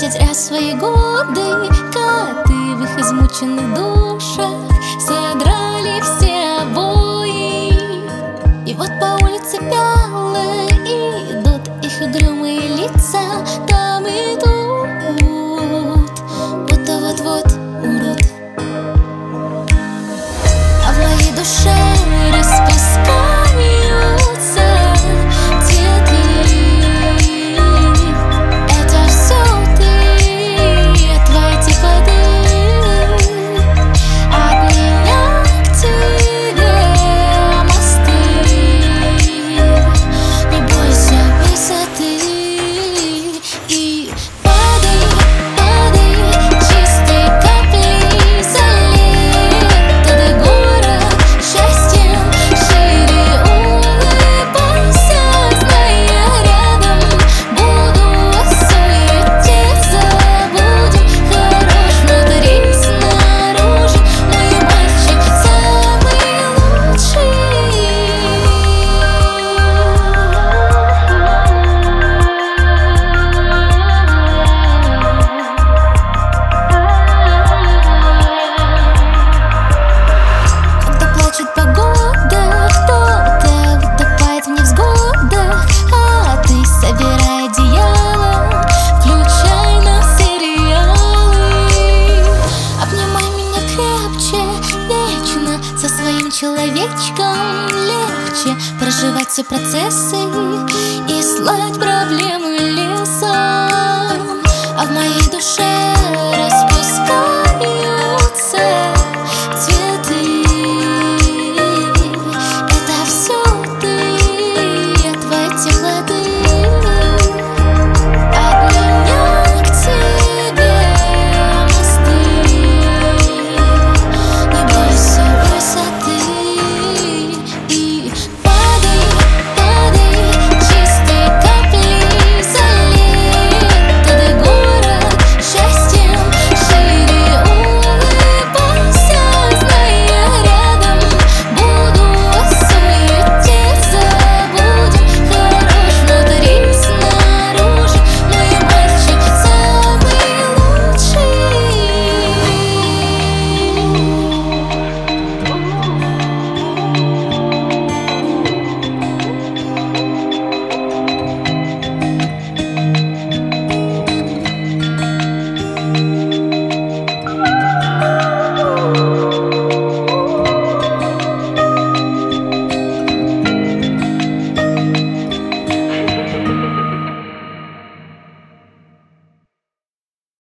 зря свои годы. Коты в их измученных душах содрали все обои. И вот по улице вяло идут их угрюмые лица. Там идут, будто вот-вот умрут. А в моей душе распускаются цветы. Это все ты, твои теплоты. От меня к тебе мосты. Не бойся высоты и падай, падай чистой каплей за лето до город счастьем шире улыбайся, зная рядом буду суетиться. Будем хорош внутри, снаружи мой мальчик самый лучший. Кто-то плачет погода, кто-то утопает в невзгодах, а ты собирай одеяло, включай на сериалы. Обнимай меня крепче, вечно со своим человечком легче проживать все процессы и слать